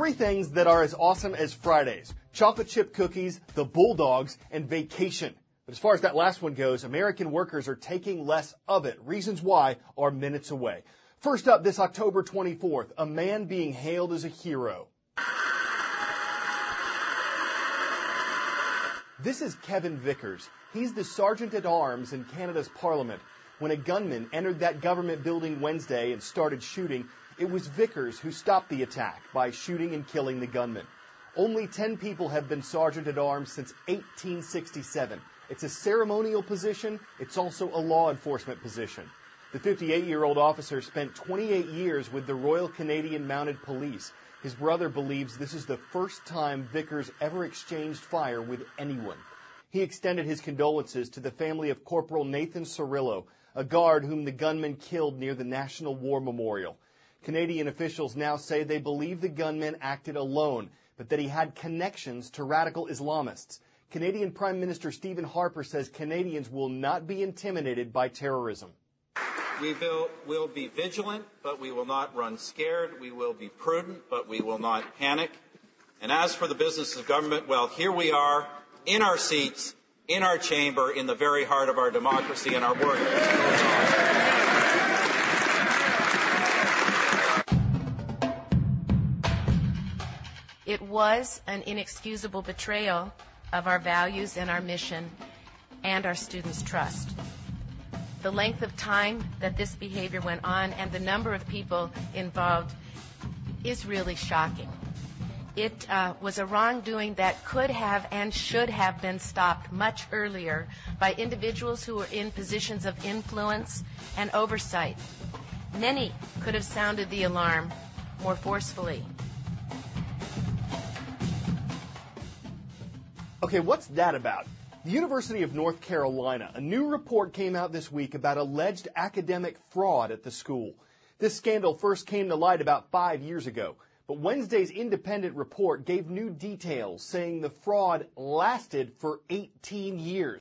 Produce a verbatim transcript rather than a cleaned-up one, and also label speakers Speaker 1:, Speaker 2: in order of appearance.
Speaker 1: Three things that are as awesome as Fridays: chocolate chip cookies, the Bulldogs, and vacation. But as far as that last one goes, American workers are taking less of it. Reasons why are minutes away. First up, this October twenty-fourth, a man being hailed as a hero. This is Kevin Vickers. He's the Sergeant at Arms in Canada's Parliament. When a gunman entered that government building Wednesday and started shooting, it was Vickers who stopped the attack by shooting and killing the gunman. Only ten people have been Sergeant at Arms since eighteen sixty-seven. It's a ceremonial position. It's also a law enforcement position. The fifty-eight-year-old officer spent twenty-eight years with the Royal Canadian Mounted Police. His brother believes this is the first time Vickers ever exchanged fire with anyone. He extended his condolences to the family of Corporal Nathan Cirillo, a guard whom the gunman killed near the National War Memorial. Canadian officials now say they believe the gunman acted alone, but that he had connections to radical Islamists. Canadian Prime Minister Stephen Harper says Canadians will not be intimidated by terrorism.
Speaker 2: We will, will be vigilant, but we will not run scared. We will be prudent, but we will not panic. And as for the business of government, well, here we are in our seats, in our chamber, in the very heart of our democracy, and our work goes on.
Speaker 3: It was an inexcusable betrayal of our values and our mission and our students' trust. The length of time that this behavior went on and the number of people involved is really shocking. It uh, was a wrongdoing that could have and should have been stopped much earlier by individuals who were in positions of influence and oversight. Many could have sounded the alarm more forcefully.
Speaker 1: Okay, what's that about? The University of North Carolina, a new report came out this week about alleged academic fraud at the school. This scandal first came to light about five years ago, but Wednesday's independent report gave new details saying the fraud lasted for eighteen years.